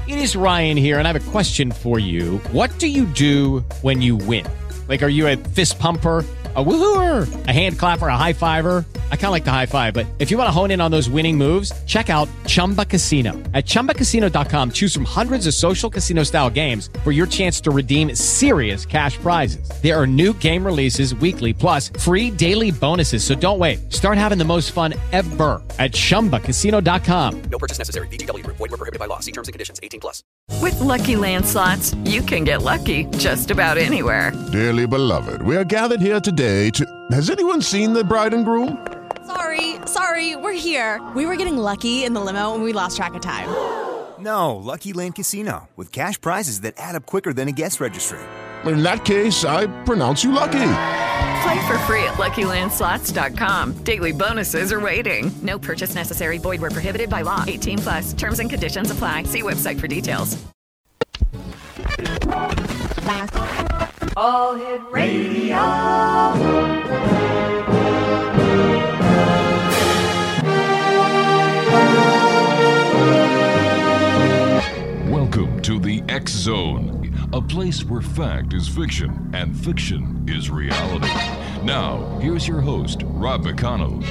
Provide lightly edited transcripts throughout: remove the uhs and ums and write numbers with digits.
It is Ryan here, and I have a question for you. What do you do when you win? Like, are you a fist pumper, a woohooer, a hand clapper, a high fiver? I kind of like the high five, but if you want to hone in on those winning moves, check out Chumba Casino. At ChumbaCasino.com, choose from hundreds of social casino-style games for your chance to redeem serious cash prizes. There are new game releases weekly, plus free daily bonuses. So don't wait. Start having the most fun ever at ChumbaCasino.com. No purchase necessary. VGW Group. Void where prohibited by law. See terms and conditions. 18+. With Lucky Land Slots, you can get lucky just about anywhere. Dearly beloved, we are gathered here today to... Has anyone seen the bride and groom? Sorry, we're here. We were getting lucky in the limo and we lost track of time. No, Lucky Land Casino, with cash prizes that add up quicker than a guest registry. In that case, I pronounce you lucky. Play for free at LuckyLandSlots.com. Daily bonuses are waiting. No purchase necessary. Void where prohibited by law. 18+. Terms and conditions apply. See website for details. All Hit Radio. Welcome to the X Zone, a place where fact is fiction and fiction is reality. Now, here's your host, Rob McConnell.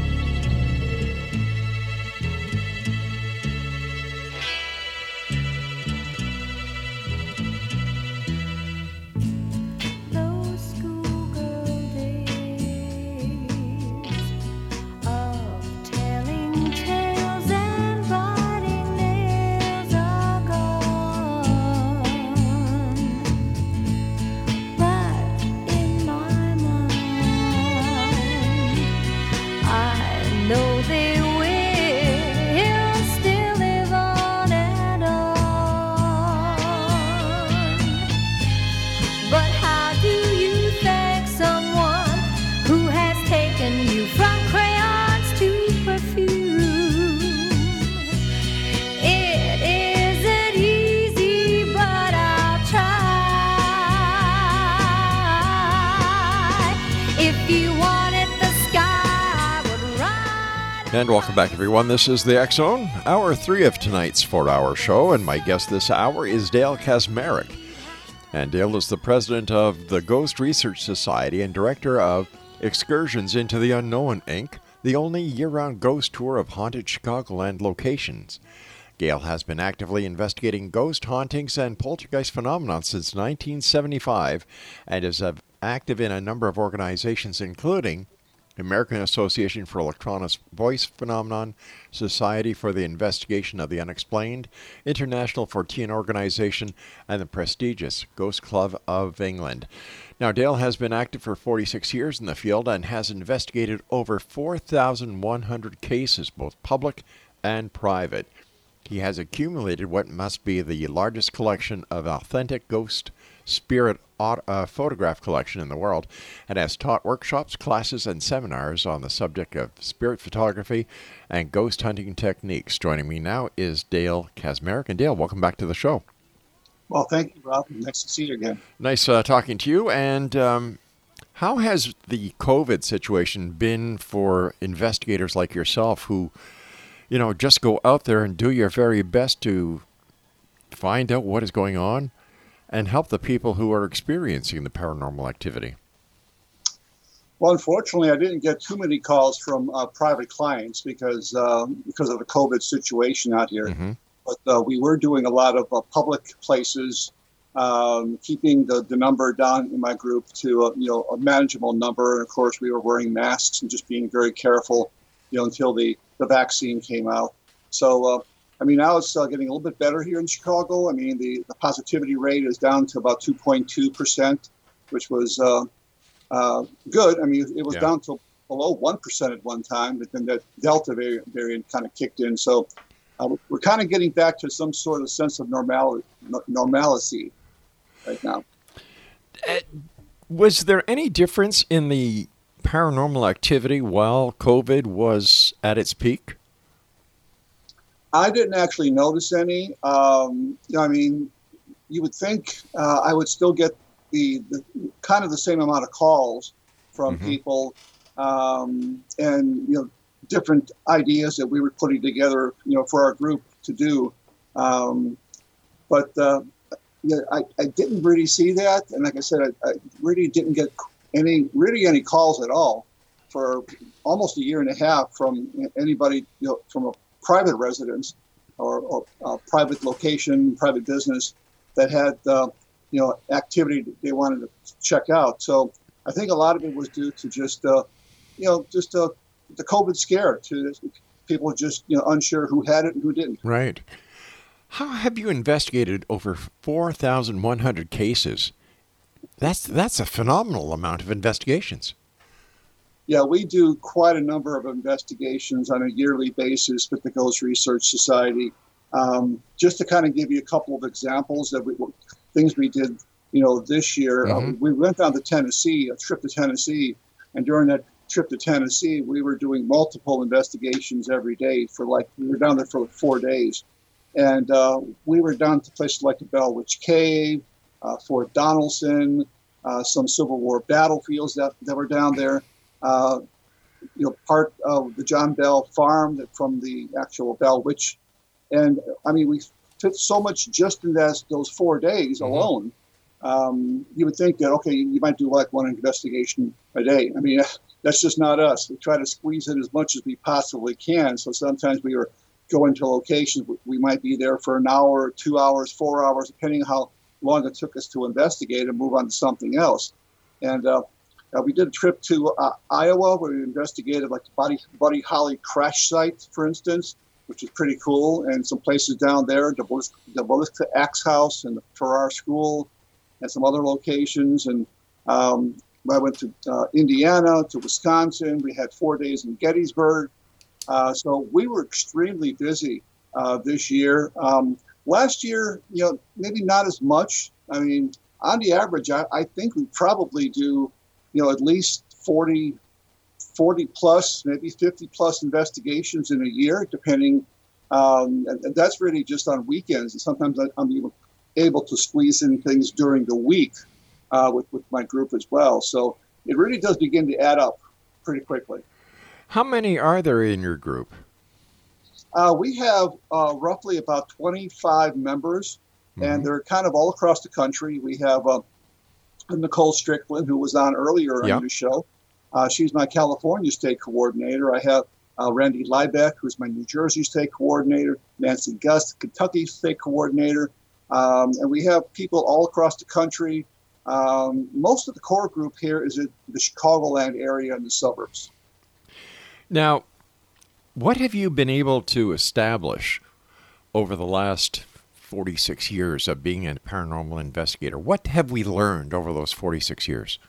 And welcome back, everyone. This is the X Zone, hour 3 of tonight's 4-hour show, and my guest this hour is Dale Kaczmarek. And Dale is the president of the Ghost Research Society and director of Excursions into the Unknown, Inc., the only year-round ghost tour of haunted Chicagoland locations. Dale has been actively investigating ghost hauntings and poltergeist phenomena since 1975 and is active in a number of organizations, including American Association for Electronic Voice Phenomenon, Society for the Investigation of the Unexplained, International Fortean Organization, and the prestigious Ghost Club of England. Now, Dale has been active for 46 years in the field and has investigated over 4,100 cases, both public and private. He has accumulated what must be the largest collection of authentic ghost spirit photograph collection in the world, and has taught workshops, classes, and seminars on the subject of spirit photography and ghost hunting techniques. Joining me now is Dale Kaczmarek. And Dale, welcome back to the show. Well, thank you, Rob. Nice to see you again. Nice talking to you. And how has the COVID situation been for investigators like yourself who, you know, just go out there and do your very best to find out what is going on and help the people who are experiencing the paranormal activity? Well, unfortunately, I didn't get too many calls from private clients because of the COVID situation out here. Mm-hmm. But we were doing a lot of public places, keeping the number down in my group to a manageable number. And of course, we were wearing masks and just being very careful, until the vaccine came out. So, now it's getting a little bit better here in Chicago. The positivity rate is down to about 2.2%, which was good. It was down to below 1% at one time, but then the Delta variant kind of kicked in. So we're kind of getting back to some sort of sense of normalcy right now. Was there any difference in the paranormal activity while COVID was at its peak? I didn't actually notice any. You would think I would still get the kind of the same amount of calls from people, and different ideas that we were putting together, for our group to do. But I didn't really see that, and like I said, I really didn't get any calls at all for almost a year and a half from anybody, from a private residence or a private location, private business that had activity that they wanted to check out. So I think a lot of it was due to just the COVID scare, to people just unsure who had it and who didn't. Right. How have you investigated over 4,100 cases? That's a phenomenal amount of investigations. Yeah, we do quite a number of investigations on a yearly basis with the Ghost Research Society. Just to kind of give you a couple of examples of things we did, this year, we went down to Tennessee, a trip to Tennessee, and during that trip to Tennessee, we were doing multiple investigations every day we were down there for 4 days. And we were down to places like the Bell Witch Cave, Fort Donelson, some Civil War battlefields that were down there. Part of the John Bell farm from the actual Bell Witch. And I mean, we took so much just in those 4 days alone. You would think that, okay, you might do like one investigation a day. I mean, that's just not us. We try to squeeze in as much as we possibly can. So sometimes we were going to locations. We might be there for an hour, 2 hours, 4 hours, depending on how long it took us to investigate and move on to something else. And we did a trip to Iowa where we investigated like the Buddy Holly crash site, for instance, which is pretty cool, and some places down there, the Ballistic Axe House and the Farrar School and some other locations. And I went to Indiana, to Wisconsin. We had 4 days in Gettysburg. So we were extremely busy this year. Last year, maybe not as much. I mean, on the average, I think we probably do, at least 40 plus, maybe 50 plus investigations in a year, depending. And that's really just on weekends. And sometimes I'm even able to squeeze in things during the week with my group as well. So it really does begin to add up pretty quickly. How many are there in your group? We have roughly about 25 members, and they're kind of all across the country. We have Nicole Strickland, who was on earlier on the show. She's my California state coordinator. I have Randy Liebeck, who's my New Jersey state coordinator, Nancy Gust, Kentucky state coordinator. And we have people all across the country. Most of the core group here is in the Chicagoland area and the suburbs. Now, what have you been able to establish over the last 46 years of being a paranormal investigator? What have we learned over those 46 years?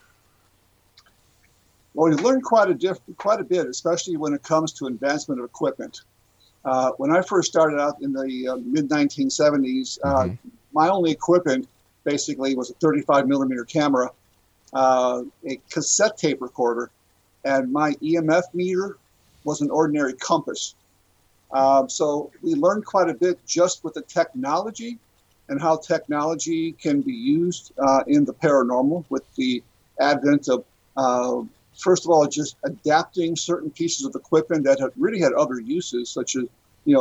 Well, we've learned quite a bit, especially when it comes to advancement of equipment. When I first started out in the mid-1970s, my only equipment basically was a 35 millimeter camera, a cassette tape recorder, and my EMF meter was an ordinary compass. So we learned quite a bit just with the technology and how technology can be used in the paranormal with the advent of, first of all, just adapting certain pieces of equipment that really had other uses, such as,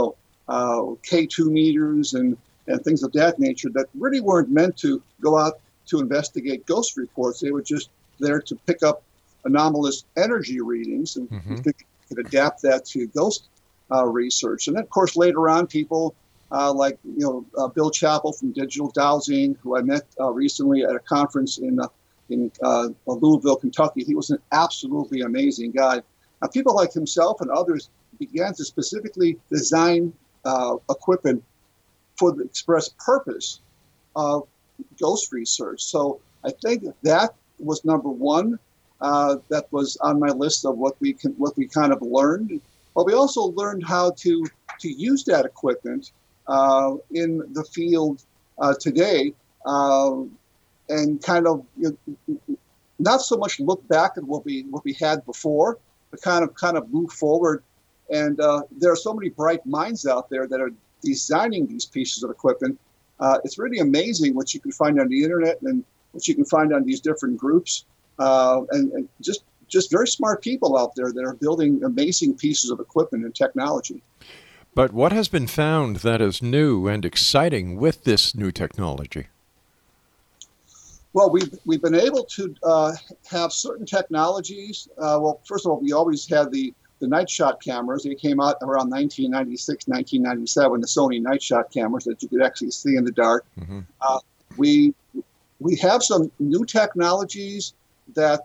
K2 meters and things of that nature that really weren't meant to go out to investigate ghost reports. They were just there to pick up anomalous energy readings, and we could adapt that to ghost research. And then, of course, later on, people like Bill Chappell from Digital Dowsing, who I met recently at a conference in Louisville, Kentucky. He was an absolutely amazing guy. Now, people like himself and others began to specifically design equipment for the express purpose of ghost research. So I think that was number one. That was on my list of what we kind of learned. But we also learned how to use that equipment in the field today, and kind of not so much look back at what we had before, but kind of move forward. And there are so many bright minds out there that are designing these pieces of equipment. It's really amazing what you can find on the internet and what you can find on these different groups, and just very smart people out there that are building amazing pieces of equipment and technology. But what has been found that is new and exciting with this new technology? Well, we've been able to have certain technologies. Well, first of all, we always had the night shot cameras. They came out around 1996, 1997, the Sony night shot cameras that you could actually see in the dark. Mm-hmm. We have some new technologies that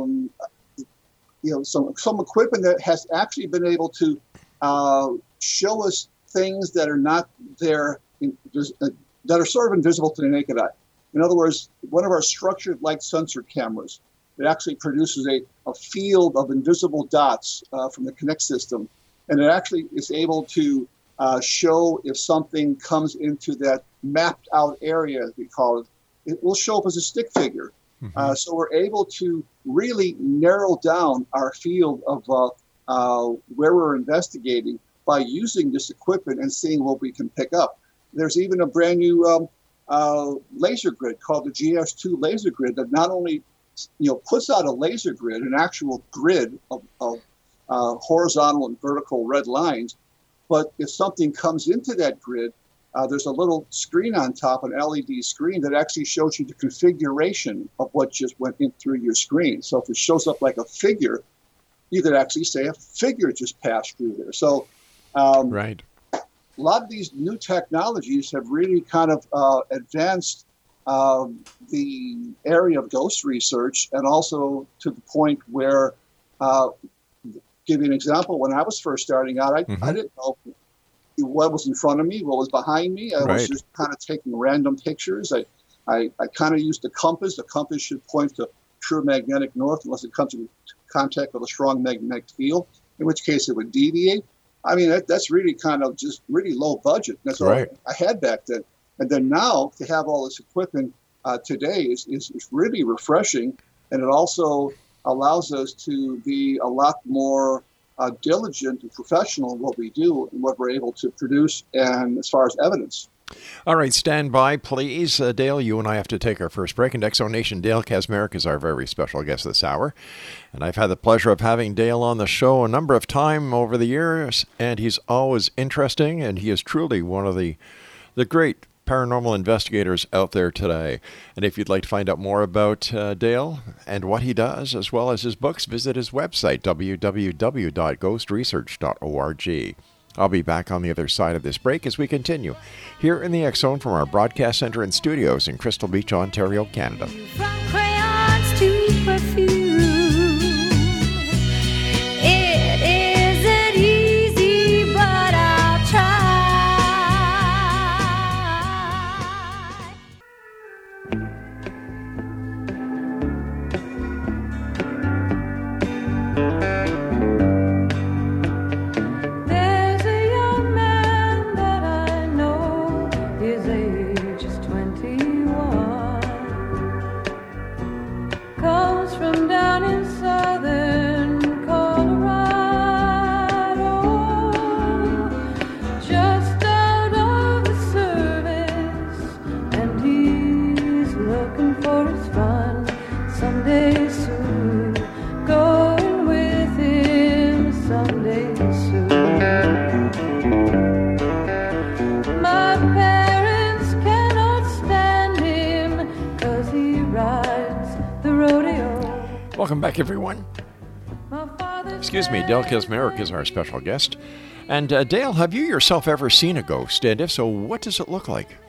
some equipment that has actually been able to show us things that are not there, that are sort of invisible to the naked eye. In other words, one of our structured light sensor cameras, it actually produces a field of invisible dots from the Kinect system, and it actually is able to show if something comes into that mapped out area, as we call it. It will show up as a stick figure. Mm-hmm. So we're able to really narrow down our field of where we're investigating by using this equipment and seeing what we can pick up. There's even a brand new laser grid called the GS2 laser grid that not only puts out a laser grid, an actual grid of horizontal and vertical red lines, but if something comes into that grid, there's a little screen on top, an LED screen that actually shows you the configuration of what just went in through your screen. So if it shows up like a figure, you could actually say a figure just passed through there. So right. A lot of these new technologies have really kind of advanced the area of ghost research, and also to the point where, give you an example, when I was first starting out, I didn't know what was in front of me, what was behind me. I was just kind of taking random pictures. I kind of used the compass. The compass should point to true magnetic north unless it comes into contact with a strong magnetic field, in which case it would deviate. I mean, that's really kind of just really low budget. That's all I had back then. And then now to have all this equipment today is really refreshing. And it also allows us to be a lot more diligent and professional in what we do and what we're able to produce, and as far as evidence. All right, stand by, please. Dale, you and I have to take our first break. And Exo Nation, Dale Kaczmarek is our very special guest this hour. And I've had the pleasure of having Dale on the show a number of times over the years, and he's always interesting, and he is truly one of the great paranormal investigators out there today. And if you'd like to find out more about Dale and what he does, as well as his books, visit his website, www.ghostresearch.org. I'll be back on the other side of this break as we continue here in the X Zone from our broadcast center and studios in Crystal Beach, Ontario, Canada. From crayons to perfume, it isn't easy, but I'll try. Welcome back, everyone. Excuse me, Dale Kaczmarek is our special guest. And Dale, have you yourself ever seen a ghost? And if so, what does it look like?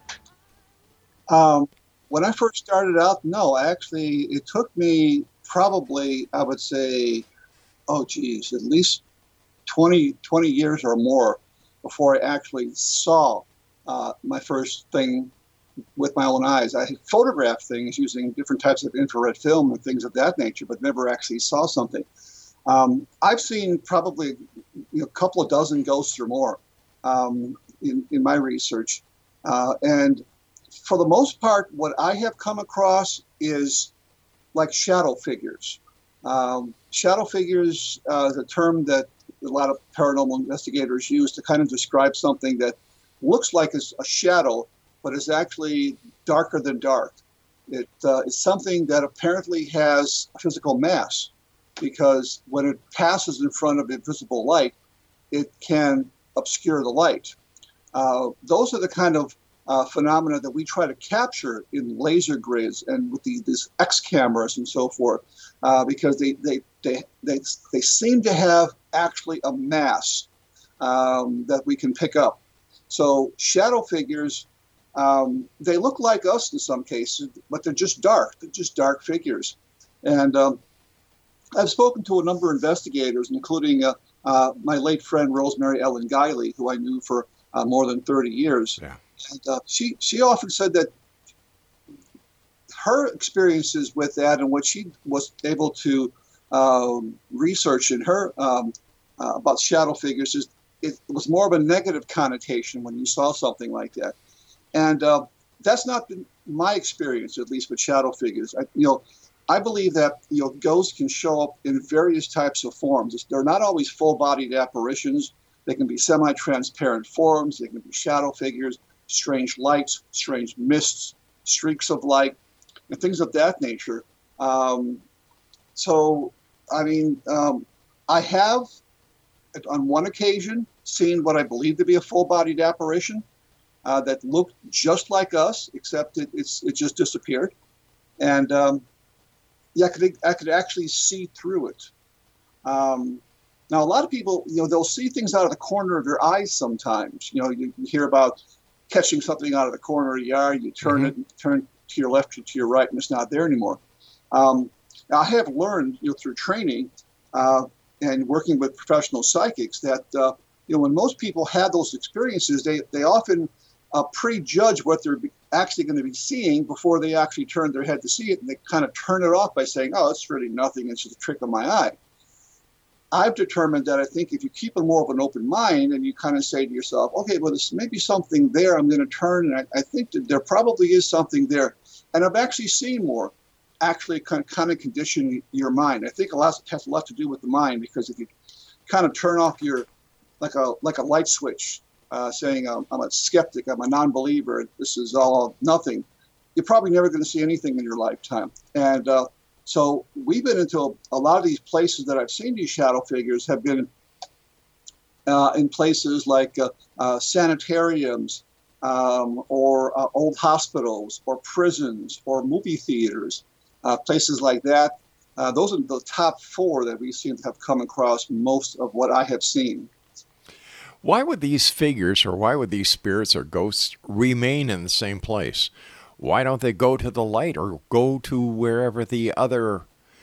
When I first started out, no. Actually, it took me probably, I would say, at least 20 years or more before I actually saw my first thing with my own eyes. I photographed things using different types of infrared film and things of that nature, but never actually saw something. I've seen probably a couple of dozen ghosts or more in my research. And for the most part, what I have come across is like shadow figures. Shadow figures is a term that a lot of paranormal investigators use to kind of describe something that looks like a shadow, but is actually darker than dark. It's something that apparently has a physical mass, because when it passes in front of invisible light, it can obscure the light. Those are the kind of phenomena that we try to capture in laser grids and with these X cameras and so forth, because they seem to have actually a mass that we can pick up. So shadow figures, they look like us in some cases, but they're just dark. They're just dark figures. And I've spoken to a number of investigators, including my late friend Rosemary Ellen Guiley, who I knew for more than 30 years. Yeah. And she often said that her experiences with that and what she was able to research in her about shadow figures is it was more of a negative connotation when you saw something like that. And that's not been my experience, at least with shadow figures. I believe that ghosts can show up in various types of forms. They're not always full-bodied apparitions. They can be semi-transparent forms. They can be shadow figures, strange lights, strange mists, streaks of light, and things of that nature. I have, on one occasion, seen what I believe to be a full-bodied apparition that looked just like us, except it just disappeared. And I could actually see through it. Now, a lot of people, they'll see things out of the corner of their eyes sometimes. You hear about catching something out of the corner of your eye, you turn it, turn to your left or to your right, and it's not there anymore. Now, I have learned, through training and working with professional psychics that, when most people have those experiences, they often prejudge what they're actually going to be seeing before they actually turn their head to see it, and they kind of turn it off by saying, oh, it's really nothing, it's just a trick of my eye. I've determined that I think if you keep a more of an open mind and you kind of say to yourself, okay, well, there's maybe something there, I'm going to turn, and I think that there probably is something there. And I've actually seen more actually kind of condition your mind. I think it has a lot to do with the mind, because if you kind of turn off your, like a light switch, saying I'm a skeptic, I'm a non-believer, this is all nothing, you're probably never going to see anything in your lifetime. And so we've been into a lot of these places that I've seen these shadow figures have been in places like sanitariums or old hospitals or prisons or movie theaters, places like that. Those are the top 4 that we seem to have come across most of what I have seen. Why would these figures, or why would these spirits or ghosts remain in the same place? Why don't they go to the light or go to wherever the other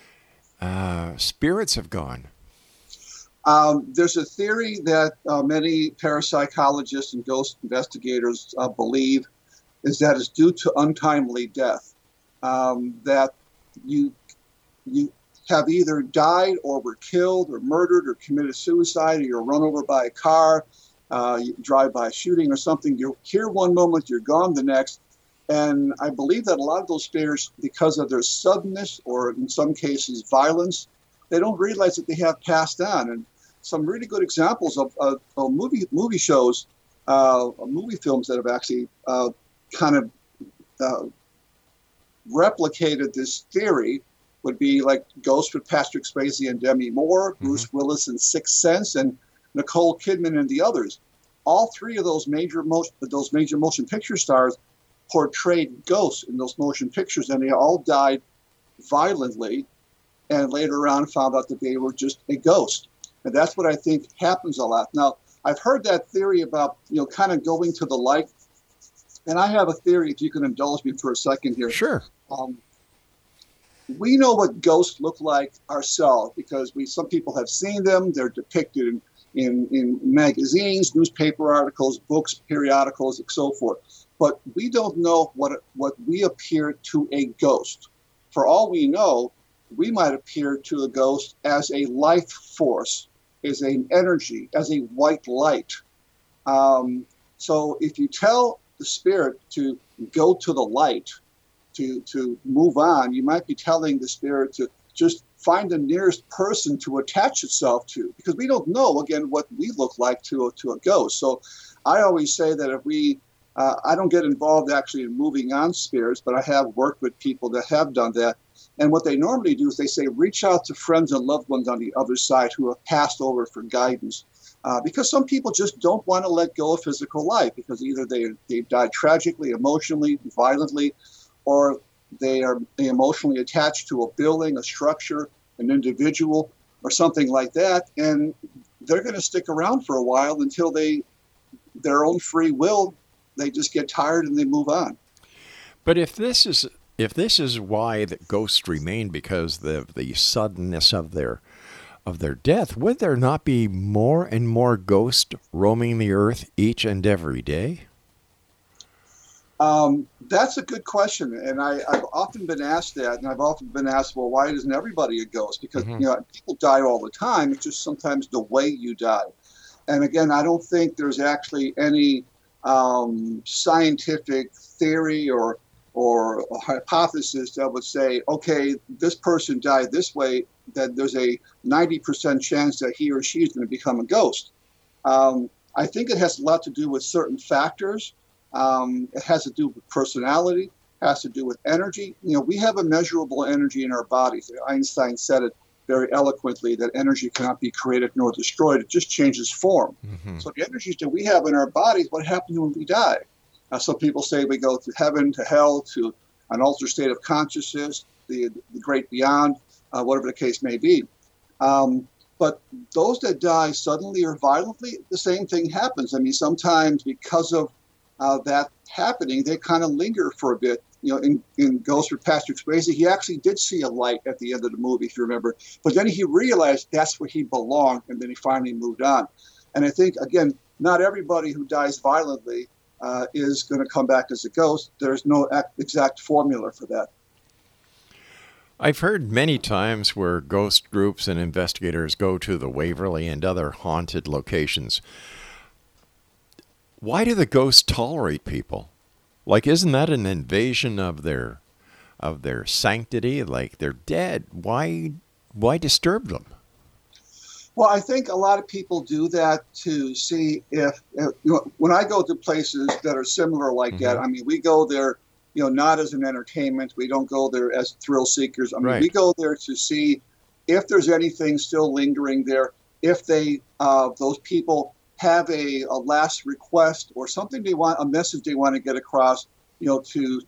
spirits have gone? There's a theory that many parapsychologists and ghost investigators believe is that it's due to untimely death, that you have either died or were killed or murdered or committed suicide, or you're run over by a car, you drive by shooting or something. You're here one moment, you're gone the next. And I believe that a lot of those spirits, because of their suddenness or in some cases violence, they don't realize that they have passed on. And some really good examples of movie shows, movie films that have actually kind of replicated this theory would be like Ghost with Patrick Swayze and Demi Moore, Bruce Willis in Sixth Sense, and Nicole Kidman and the others. All 3 of those major motion picture stars portrayed ghosts in those motion pictures, and they all died violently, and later on found out that they were just a ghost. And that's what I think happens a lot. Now, I've heard that theory about, kind of going to the light, and I have a theory, if you can indulge me for a second here. Sure. We know what ghosts look like ourselves because some people have seen them. They're depicted in magazines, newspaper articles, books, periodicals, and so forth. But we don't know what we appear to a ghost. For all we know, we might appear to a ghost as a life force, as an energy, as a white light. So if you tell the spirit to go to the light, to move on, you might be telling the spirit to just find the nearest person to attach itself to, because we don't know, again, what we look like to a ghost. So I always say that if we I don't get involved actually in moving on spirits, but I have worked with people that have done that. And what they normally do is they say, reach out to friends and loved ones on the other side who have passed over for guidance. because some people just don't want to let go of physical life because either they died tragically, emotionally, violently, or they are emotionally attached to a building, a structure, an individual, or something like that, and they're going to stick around for a while until their own free will, they just get tired and they move on. But if this is why the ghosts remain because the suddenness of their death, would there not be more and more ghosts roaming the earth each and every day? That's a good question, and I've often been asked that, and I've often been asked, well, why isn't everybody a ghost? Because people die all the time. It's just sometimes the way you die. And again, I don't think there's actually any scientific theory or a hypothesis that would say, okay, this person died this way, that there's a 90% chance that he or she is going to become a ghost. I think it has a lot to do with certain factors. It has to do with personality, has to do with energy. We have immeasurable energy in our bodies. Einstein said it very eloquently, that energy cannot be created nor destroyed. It just changes form. Mm-hmm. So the energies that we have in our bodies, what happens when we die? Some people say we go to heaven, to hell, to an altered state of consciousness, the great beyond, whatever the case may be. But those that die suddenly or violently, the same thing happens. I mean, sometimes because of that happening, they kind of linger for a bit. In Ghost with Patrick Swayze, he actually did see a light at the end of the movie, if you remember. But then he realized that's where he belonged, and then he finally moved on. And I think, again, not everybody who dies violently is going to come back as a ghost. There's no exact formula for that. I've heard many times where ghost groups and investigators go to the Waverly and other haunted locations. Why do the ghosts tolerate people? Like, isn't that an invasion of their sanctity? Like, they're dead. Why disturb them? Well, I think a lot of people do that to see if when I go to places that are similar like that, I mean, we go there, not as an entertainment. We don't go there as thrill seekers. I mean, we go there to see if there's anything still lingering there, if those people have a last request or something a message they want to get across, to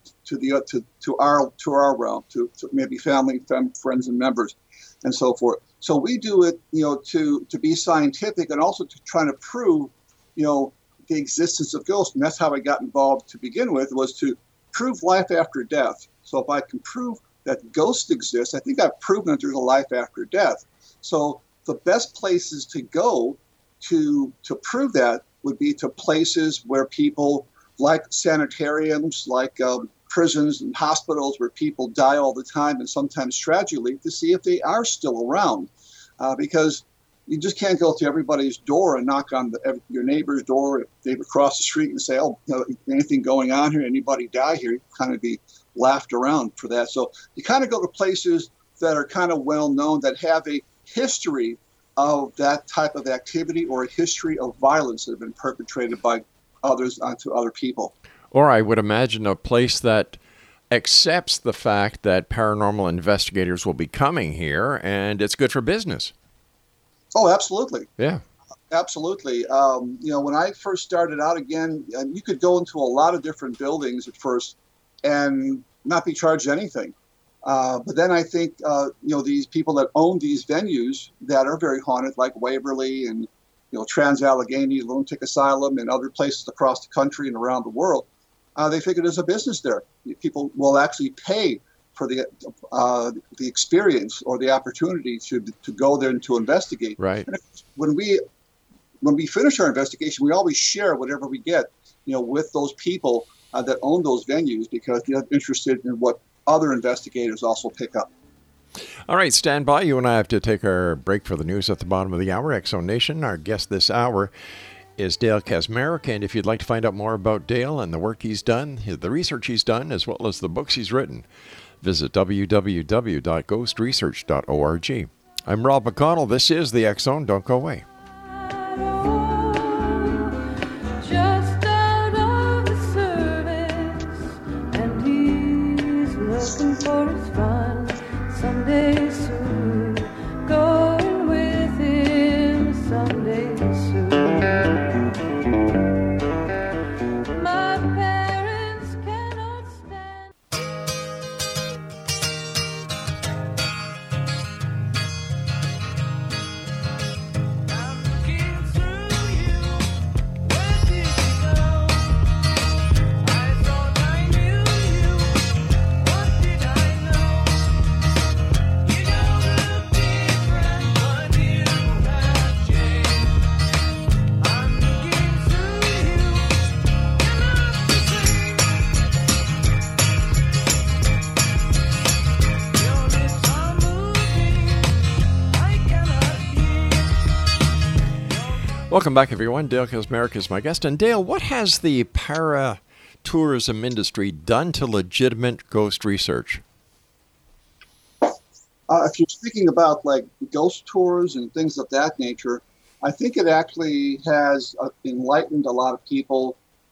our realm, to maybe family, friends, and members, and so forth. So we do it, to be scientific and also to try to prove, the existence of ghosts. And that's how I got involved to begin with, was to prove life after death. So if I can prove that ghosts exist, I think I've proven that there's a life after death. So the best places to go to prove that would be to places where people, like sanitariums, like prisons and hospitals, where people die all the time and sometimes tragically, to see if they are still around. Because you just can't go to everybody's door and knock on your neighbor's door if they would cross the street and say, anything going on here, anybody die here, you kind of be laughed around for that. So you kind of go to places that are kind of well known, that have a history of that type of activity or a history of violence that have been perpetrated by others onto other people. Or I would imagine a place that accepts the fact that paranormal investigators will be coming here and it's good for business. Oh, absolutely. Yeah. Absolutely. When I first started out, again, you could go into a lot of different buildings at first and not be charged anything. But then I think, these people that own these venues that are very haunted, like Waverly and, Trans-Allegheny Lunatic Asylum and other places across the country and around the world, they figured there's a business there. People will actually pay for the experience or the opportunity to go there and to investigate. Right. And when we finish our investigation, we always share whatever we get, with those people that own those venues, because they're interested in what other investigators also pick up. All right, stand by. You and I have to take our break for the news at the bottom of the hour. X-Zone Nation, our guest this hour is Dale Kaczmarek, and if you'd like to find out more about Dale and the work he's done, the research he's done, as well as the books he's written, visit www.ghostresearch.org. I'm Rob McConnell. This is the X-Zone. Don't go away. Just out of the service, and he's looking for his fun someday soon. Going with him someday soon. Welcome back, everyone. Dale Kaczmarek is my guest. And Dale, what has the para-tourism industry done to legitimate ghost research? If you're speaking about like ghost tours and things of that nature, I think it actually has enlightened a lot of people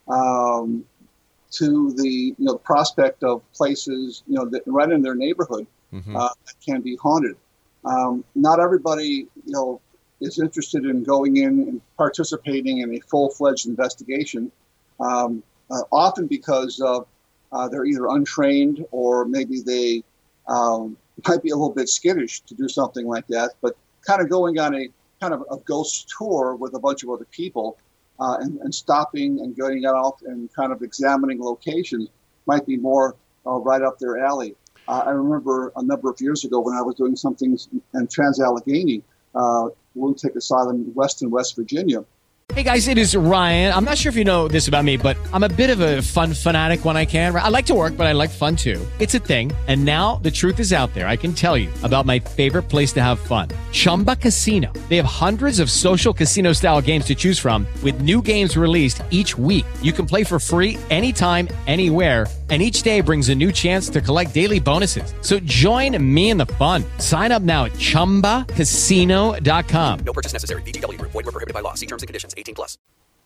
to the prospect of places that right in their neighborhood that can be haunted. Not everybody is interested in going in and participating in a full-fledged investigation, often because they're either untrained or maybe they might be a little bit skittish to do something like that. But kind of going on a kind of a ghost tour with a bunch of other people and stopping and going out and kind of examining locations might be more right up their alley. I remember a number of years ago when I was doing something in Trans-Allegheny, Lunatic Asylum in West Virginia. Hey guys, it is Ryan. I'm not sure if you know this about me, but I'm a bit of a fun fanatic when I can. I like to work, but I like fun too. It's a thing. And now the truth is out there. I can tell you about my favorite place to have fun. Chumba Casino. They have hundreds of social casino style games to choose from with new games released each week. You can play for free anytime, anywhere. And each day brings a new chance to collect daily bonuses. So join me in the fun. Sign up now at ChumbaCasino.com. No purchase necessary. VGW Group. Void where prohibited by law. See terms and conditions. 18+.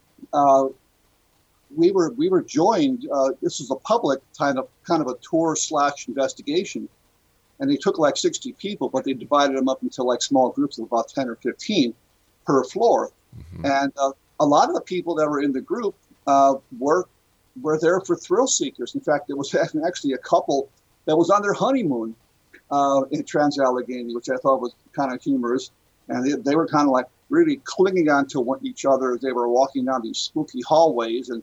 We were joined. This was a public kind of a tour / investigation, and they took like 60 people, but they divided them up into like small groups of about 10 or 15 per floor. And a lot of the people that were in the group were there for thrill seekers. In fact, there was actually a couple that was on their honeymoon in Trans-Allegheny, which I thought was kind of humorous. And they were kind of like really clinging on to each other as they were walking down these spooky hallways. And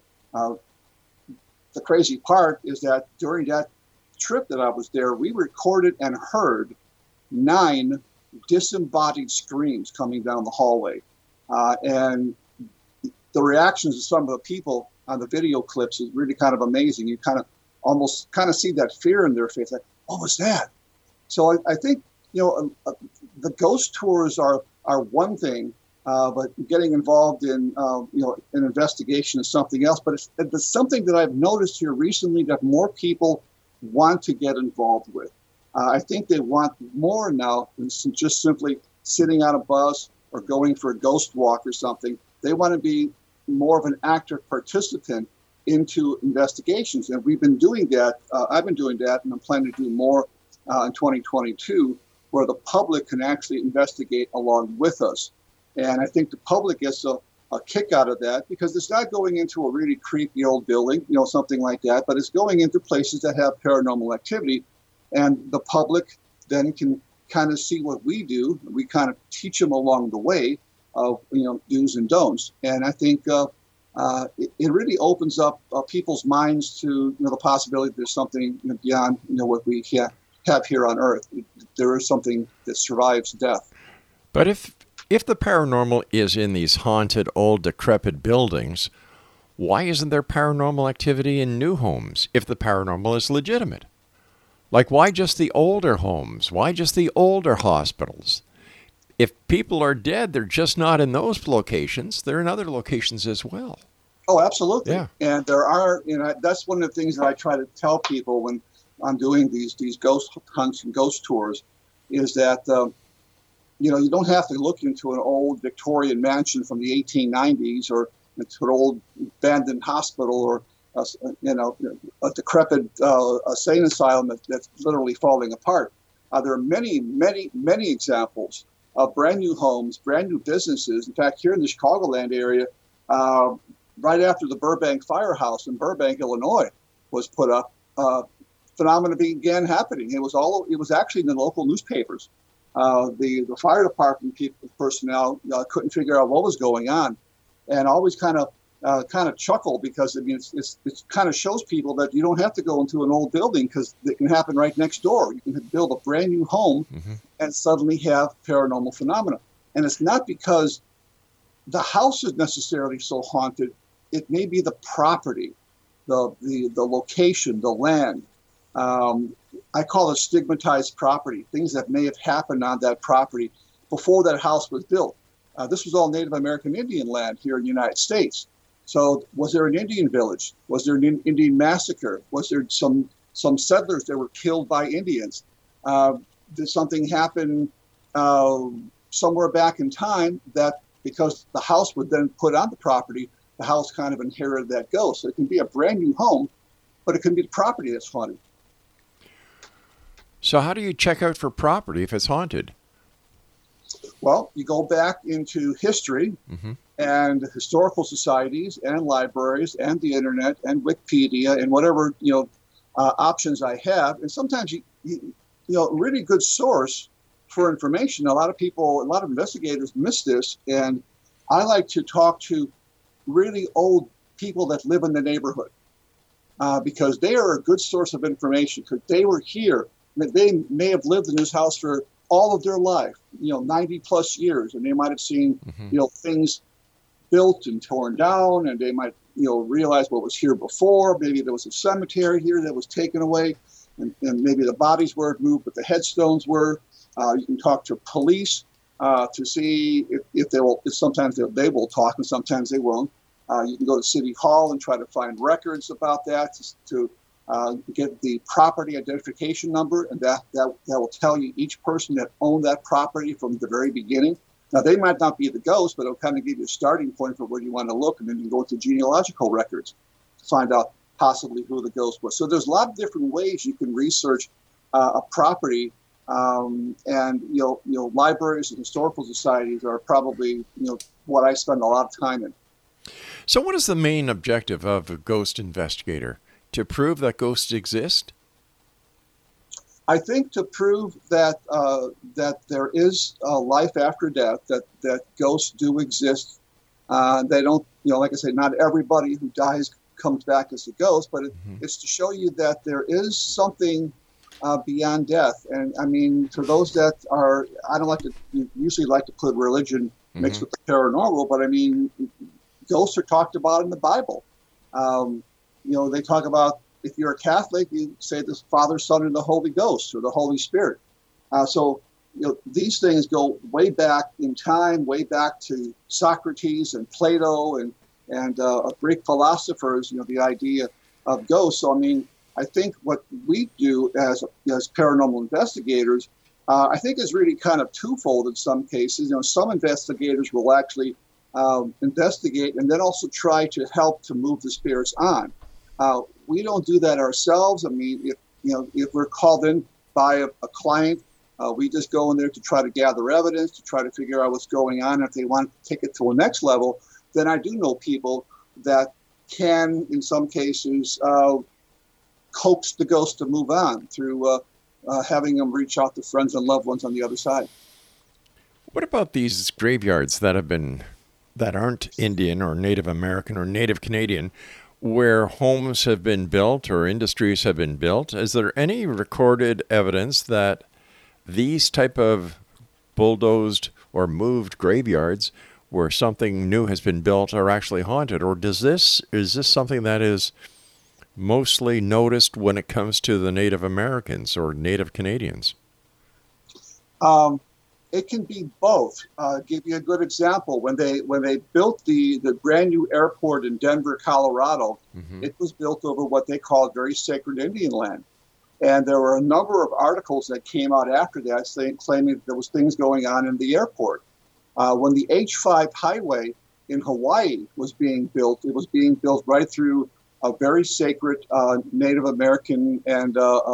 the crazy part is that during that trip that I was there, we recorded and heard 9 disembodied screams coming down the hallway. And the reactions of some of the people on the video clips is really kind of amazing. You almost see that fear in their face, like, what was that? So I think, the ghost tours are one thing, but getting involved in, an investigation is something else. But it's something that I've noticed here recently that more people want to get involved with. I think they want more now than just simply sitting on a bus or going for a ghost walk or something. They want to be more of an active participant into investigations. And we've been doing that. I've been doing that, and I'm planning to do more in 2022, where the public can actually investigate along with us. And I think the public gets a kick out of that because it's not going into a really creepy old building, something like that, but it's going into places that have paranormal activity. And the public then can kind of see what we do. We kind of teach them along the way of, do's and don'ts. And I think it really opens up people's minds to, the possibility there's something beyond, what we have here on Earth. There is something that survives death. But if the paranormal is in these haunted, old, decrepit buildings, why isn't there paranormal activity in new homes if the paranormal is legitimate? Like, why just the older homes? Why just the older hospitals? If people are dead, they're just not in those locations. They're in other locations as well. Oh, absolutely. Yeah. And there are, that's one of the things that I try to tell people when I'm doing these ghost hunts and ghost tours, is that, you don't have to look into an old Victorian mansion from the 1890s or into an old abandoned hospital or, a decrepit insane asylum that's literally falling apart. There are many, many, many examples of brand new homes, brand new businesses. In fact, here in the Chicagoland area, right after the Burbank Firehouse in Burbank, Illinois, was put up, phenomena began happening. It was actually in the local newspapers. The fire department personnel couldn't figure out what was going on, and always kind of chuckle because it kind of shows people that you don't have to go into an old building because it can happen right next door. You can build a brand new home and suddenly have paranormal phenomena, and it's not because the house is necessarily so haunted. It may be the property, the location, the land. I call it stigmatized property, things that may have happened on that property before that house was built. This was all Native American Indian land here in the United States. So was there an Indian village? Was there an Indian massacre? Was there some settlers that were killed by Indians? Did something happen somewhere back in time that, because the house was then put on the property, the house kind of inherited that ghost? So it can be a brand new home, but it can be the property that's haunted. So how do you check out for property if it's haunted? Well, you go back into history and historical societies and libraries and the internet and Wikipedia and whatever options I have. And sometimes really good source for information. A lot of investigators miss this, and I like to talk to really old people that live in the neighborhood because they are a good source of information because they were here. They may have lived in this house for all of their life, 90 plus years, and they might have seen, things built and torn down, and they might, realize what was here before. Maybe there was a cemetery here that was taken away, and maybe the bodies weren't moved, but the headstones were. You can talk to police to see if they will. If sometimes they will talk, and sometimes they won't. You can go to City Hall and try to find records about that to get the property identification number, and that will tell you each person that owned that property from the very beginning. Now, they might not be the ghost, but it'll kind of give you a starting point for where you want to look, and then you can go to genealogical records to find out possibly who the ghost was. So there's a lot of different ways you can research a property, and libraries and historical societies are probably what I spend a lot of time in. So what is the main objective of a ghost investigator? To prove that ghosts exist? I think to prove that that there is life after death, that ghosts do exist. They don't, like I say, not everybody who dies comes back as a ghost, but it's to show you that there is something beyond death. And I mean, for those that are, I don't usually like to put religion mixed with the paranormal, but I mean, ghosts are talked about in the Bible. They talk about, if you're a Catholic, you say the Father, Son, and the Holy Ghost, or the Holy Spirit. So these things go way back in time, way back to Socrates and Plato and Greek philosophers, the idea of ghosts. So, I mean, I think what we do as paranormal investigators, I think is really kind of twofold in some cases. Some investigators will actually investigate and then also try to help to move the spirits on. We don't do that ourselves. I mean, if we're called in by a client, we just go in there to try to gather evidence, to try to figure out what's going on. If they want to take it to a next level, then I do know people that can, in some cases, coax the ghost to move on through having them reach out to friends and loved ones on the other side. What about these graveyards that aren't Indian or Native American or Native Canadian, where homes have been built or industries have been built? Is there any recorded evidence that these type of bulldozed or moved graveyards where something new has been built are actually haunted? Or is this something that is mostly noticed when it comes to the Native Americans or Native Canadians? It can be both. Give you a good example. When they built the brand new airport in Denver, Colorado, it was built over what they called very sacred Indian land. And there were a number of articles that came out after that claiming that there was things going on in the airport. When the H-5 highway in Hawaii was being built, it was being built right through a very sacred Native American and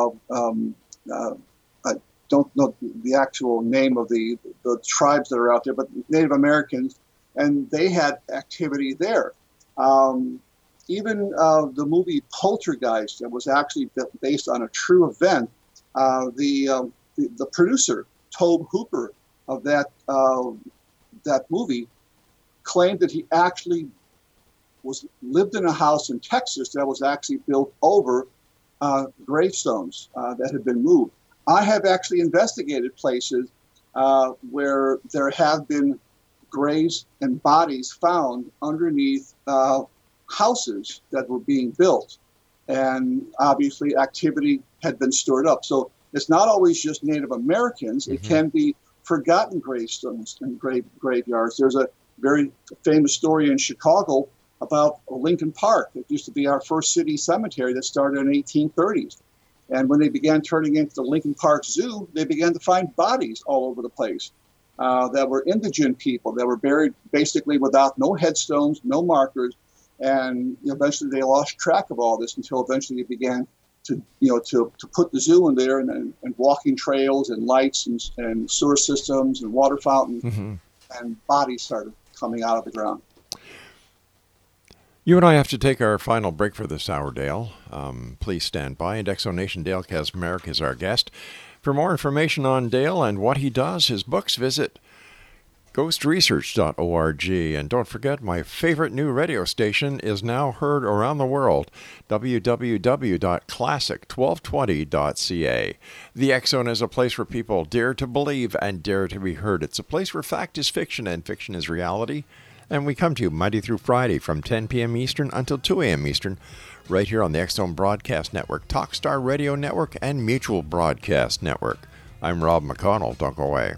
don't know the actual name of the tribes that are out there, but Native Americans, and they had activity there. Even the movie Poltergeist, that was actually based on a true event, the producer, Tobe Hooper, of that movie, claimed that he actually lived in a house in Texas that was actually built over gravestones that had been moved. I have actually investigated places where there have been graves and bodies found underneath houses that were being built. And obviously activity had been stored up. So it's not always just Native Americans. It can be forgotten gravestones and graveyards. There's a very famous story in Chicago about Lincoln Park. It used to be our first city cemetery that started in the 1830s. And when they began turning into the Lincoln Park Zoo, they began to find bodies all over the place that were indigent people that were buried basically without no headstones, no markers. And eventually they lost track of all this until eventually they began to put the zoo in there and walking trails and lights and sewer systems and water fountains, and bodies started coming out of the ground. You and I have to take our final break for this hour, Dale. Please stand by. And Exonation, Dale Kaczmarek is our guest. For more information on Dale and what he does, his books, visit ghostresearch.org. And don't forget, my favorite new radio station is now heard around the world, www.classic1220.ca. The X Zone is a place where people dare to believe and dare to be heard. It's a place where fact is fiction and fiction is reality. And we come to you Monday through Friday from 10 p.m. Eastern until 2 a.m. Eastern, right here on the X Zone Broadcast Network, Talkstar Radio Network, and Mutual Broadcast Network. I'm Rob McConnell. Don't go away.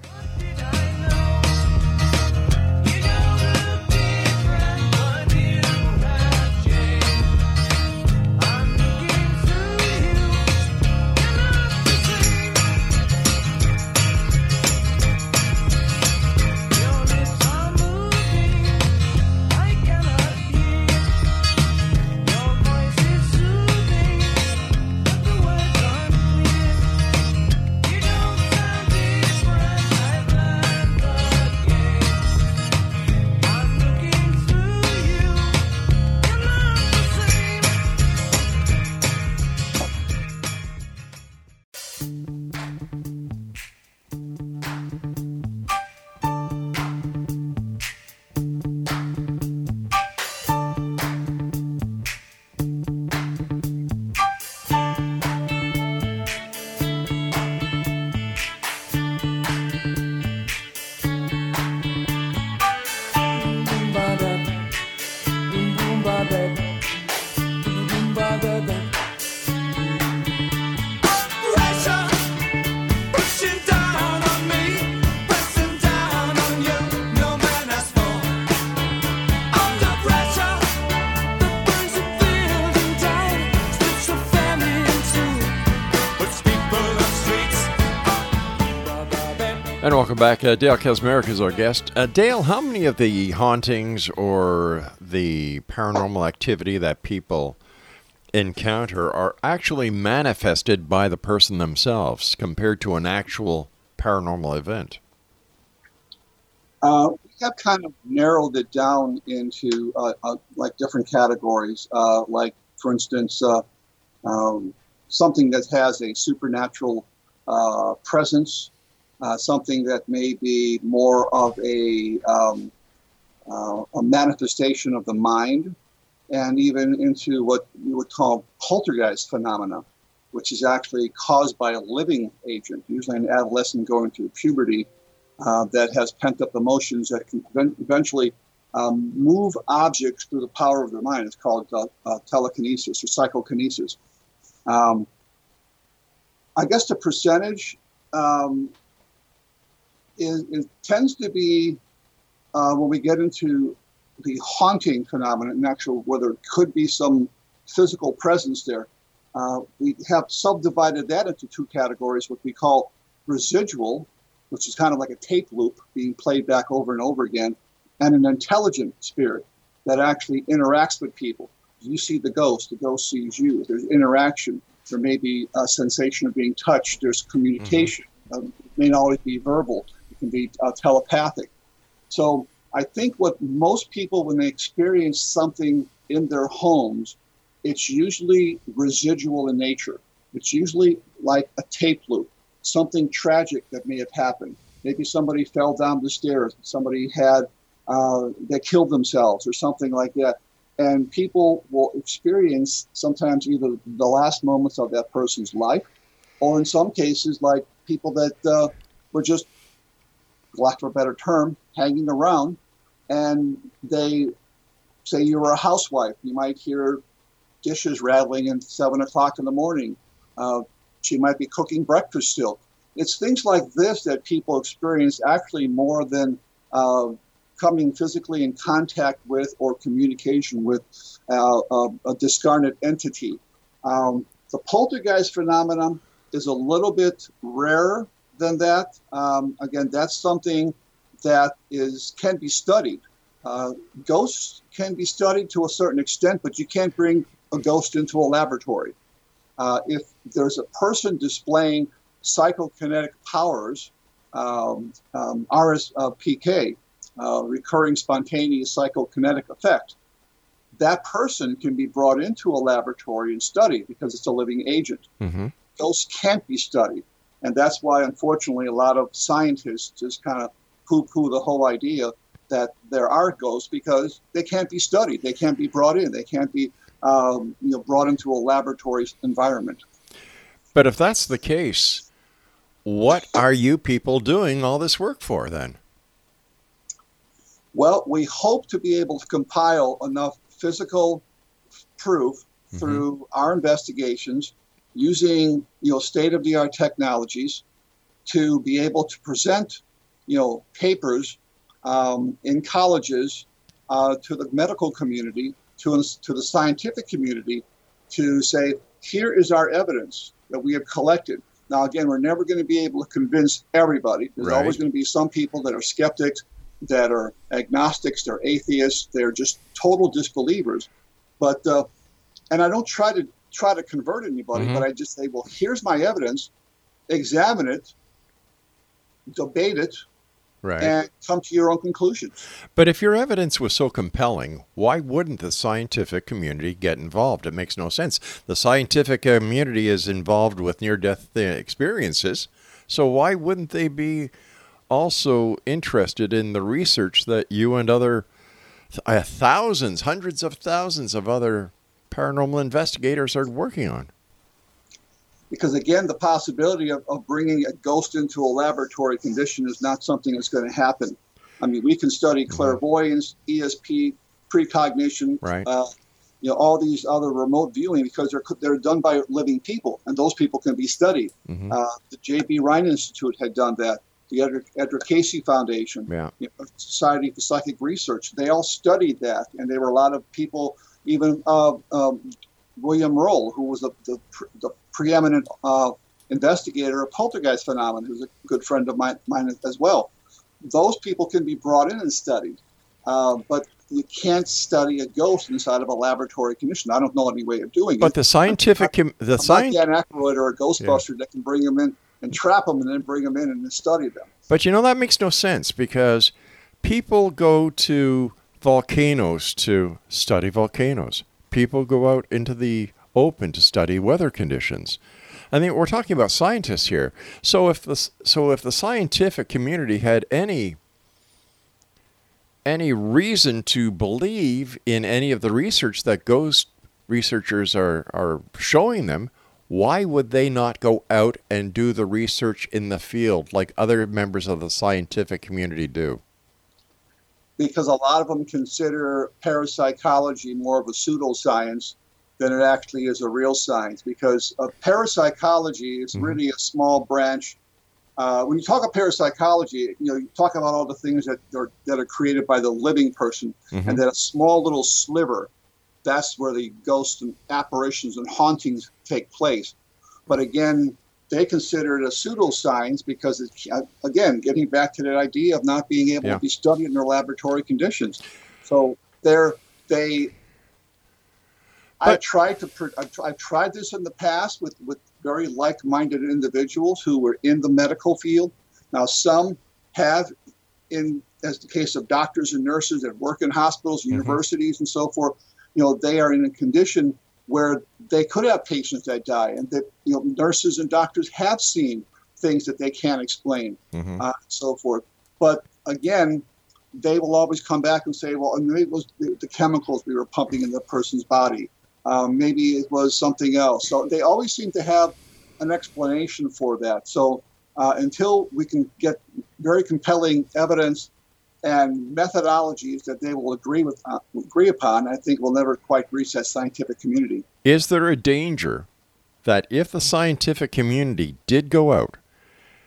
And welcome back. Dale Kaczmarek is our guest. Dale, how many of the hauntings or the paranormal activity that people encounter are actually manifested by the person themselves compared to an actual paranormal event? We have kind of narrowed it down into like different categories. Like, for instance, something that has a supernatural presence. Something that may be more of a manifestation of the mind, and even into what you would call poltergeist phenomena, which is actually caused by a living agent, usually an adolescent going through puberty, that has pent-up emotions that can eventually move objects through the power of their mind. It's called telekinesis or psychokinesis. I guess the percentage... It tends to be when we get into the haunting phenomenon, and actually whether it could be some physical presence there. We have subdivided that into two categories, what we call residual, which is kind of like a tape loop being played back over and over again, and an intelligent spirit that actually interacts with people. You see the ghost sees you. There's interaction. There may be a sensation of being touched. There's communication. It may not always be verbal. It can be telepathic. So I think what most people, when they experience something in their homes, it's usually residual in nature. It's usually like a tape loop, something tragic that may have happened. Maybe somebody fell down the stairs. Somebody they killed themselves or something like that. And people will experience sometimes either the last moments of that person's life, or in some cases, like people that were just, for lack of a better term, hanging around, and they say you were a housewife. You might hear dishes rattling at 7 o'clock in the morning. She might be cooking breakfast still, it's things like this that people experience actually more than coming physically in contact with or communication with a discarnate entity. The poltergeist phenomenon is a little bit rarer than that. Again, that's something that can be studied. Ghosts can be studied to a certain extent, but you can't bring a ghost into a laboratory. If there's a person displaying psychokinetic powers, RSPK, recurring spontaneous psychokinetic effect, that person can be brought into a laboratory and studied because it's a living agent. Mm-hmm. Ghosts can't be studied. And that's why, unfortunately, a lot of scientists just kind of poo-poo the whole idea that there are ghosts because they can't be studied. They can't be brought in. They can't be brought into a laboratory environment. But if that's the case, what are you people doing all this work for then? Well, we hope to be able to compile enough physical proof through our investigations using state-of-the-art technologies to be able to present papers in colleges to the medical community, to the scientific community, to say, here is our evidence that we have collected. Now, again, we're never going to be able to convince everybody. There's always going to be some people that are skeptics, that are agnostics, they're atheists, they're just total disbelievers. But and I don't try to convert anybody, but I just say, well, here's my evidence, examine it, debate it, and come to your own conclusions. But if your evidence was so compelling, why wouldn't the scientific community get involved? It makes no sense. The scientific community is involved with near-death experiences, so why wouldn't they be also interested in the research that you and other thousands, hundreds of thousands of other paranormal investigators are working on? Because, again, the possibility of bringing a ghost into a laboratory condition is not something that's going to happen. I mean, we can study clairvoyance, ESP, precognition, all these other remote viewing because they're done by living people, and those people can be studied. The J.B. Rhine Institute had done that. The Edgar Cayce Foundation, Society for Psychic Research, they all studied that, and there were a lot of people, even William Roll, who was the preeminent investigator of poltergeist phenomena, who's a good friend of mine as well. Those people can be brought in and studied, but you can't study a ghost inside of a laboratory condition. I don't know any way of doing it. But the scientific, I'm not Dan Aykroyd or a Ghostbuster that can bring them in and trap them and then bring them in and study them. But that makes no sense because people go to volcanoes to study volcanoes. People go out into the open to study weather conditions. I mean, we're talking about scientists here. So if the scientific community had any reason to believe in any of the research that ghost researchers are showing them, why would they not go out and do the research in the field like other members of the scientific community do? Because a lot of them consider parapsychology more of a pseudoscience than it actually is a real science. Because parapsychology is really a small branch. When you talk about parapsychology, you talk about all the things that are created by the living person, and that a small little sliver, that's where the ghosts and apparitions and hauntings take place. But again, they consider it a pseudoscience because, again, getting back to that idea of not being able to be studied in their laboratory conditions. So I've tried this in the past with very like-minded individuals who were in the medical field. Now, some have, as the case of doctors and nurses that work in hospitals, universities, and so forth, they are in a condition where they could have patients that die, and that nurses and doctors have seen things that they can't explain, and so forth. But again, they will always come back and say, well, maybe it was the chemicals we were pumping in the person's body. Maybe it was something else. So they always seem to have an explanation for that. So until we can get very compelling evidence and methodologies that they will agree upon, I think we'll never quite reach that scientific community. Is there a danger that if the scientific community did go out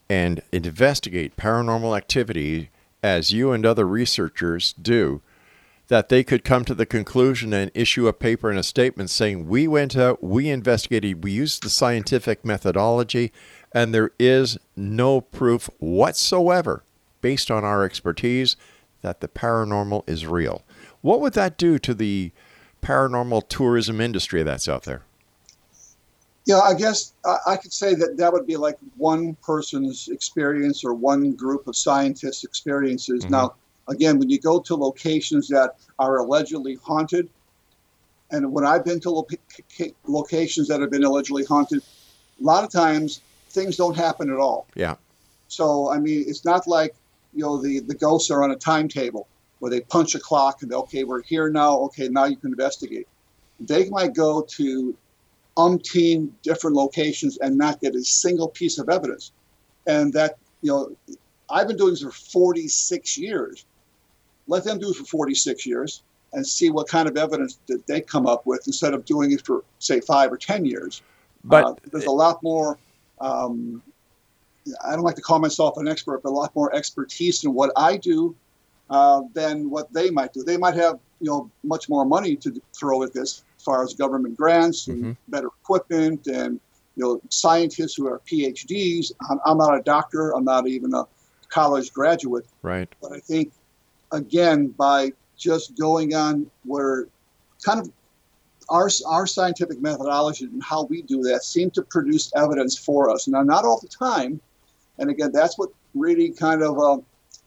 and investigate paranormal activity as you and other researchers do, that they could come to the conclusion and issue a paper and a statement saying, we went out, we investigated, we used the scientific methodology, and there is no proof whatsoever, based on our expertise, that the paranormal is real. What would that do to the paranormal tourism industry that's out there? Yeah, I guess I could say that would be like one person's experience or one group of scientists' experiences. Mm-hmm. Now, again, when you go to locations that are allegedly haunted, and when I've been to locations that have been allegedly haunted, a lot of times things don't happen at all. Yeah. So, I mean, it's not like, the ghosts are on a timetable where they punch a clock and, okay, we're here now. Okay, now you can investigate. They might go to umpteen different locations and not get a single piece of evidence. And that, I've been doing this for 46 years. Let them do it for 46 years and see what kind of evidence that they come up with instead of doing it for, say, 5 or 10 years. But there's a lot more, I don't like to call myself an expert, but a lot more expertise in what I do than what they might do. They might have, much more money to throw at this as far as government grants and better equipment and, scientists who are PhDs. I'm not a doctor. I'm not even a college graduate. Right. But I think, again, by just going on where kind of our scientific methodology and how we do that seem to produce evidence for us. Now, not all the time. And again, that's what really kind of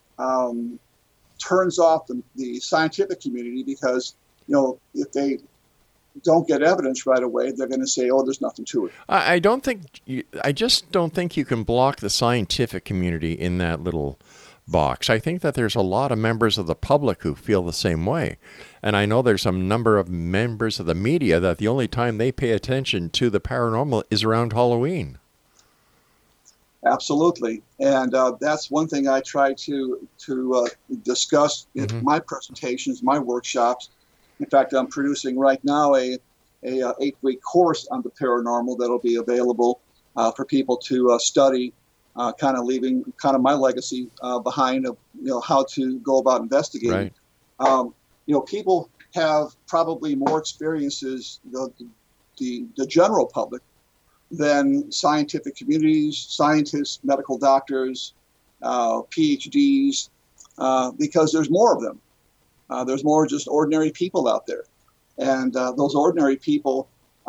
turns off the scientific community because, if they don't get evidence right away, they're going to say, oh, there's nothing to it. I just don't think you can block the scientific community in that little box. I think that there's a lot of members of the public who feel the same way. And I know there's some number of members of the media that the only time they pay attention to the paranormal is around Halloween. Absolutely. And that's one thing I try to discuss in my presentations, my workshops. In fact, I'm producing right now a 8-week course on the paranormal that'll be available for people to study, kind of leaving kind of my legacy behind of how to go about investigating. Right. People have probably more experiences, the general public, than scientific communities, scientists, medical doctors, PhDs, because there's more of them. There's more just ordinary people out there. And those ordinary people,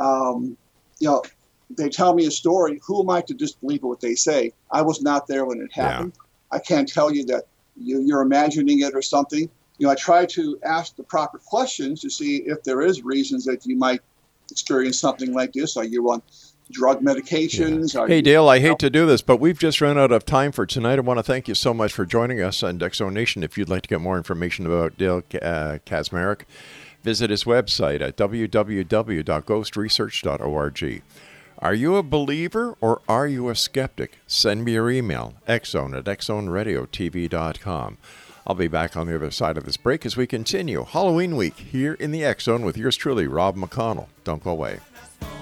they tell me a story. Who am I to disbelieve what they say? I was not there when it happened. Yeah. I can't tell you that you're imagining it or something. I try to ask the proper questions to see if there is reasons that you might experience something like this. Are you on drug medications? Yeah. Hey, Dale, I hate to do this, but we've just run out of time for tonight. I want to thank you so much for joining us on X Zone Nation. If you'd like to get more information about Dale Kaczmarek, visit his website at www.ghostresearch.org. Are you a believer or are you a skeptic? Send me your email, xzone@xzoneradiotv.com. I'll be back on the other side of this break as we continue Halloween week here in the X Zone with yours truly, Rob McConnell. Don't go away.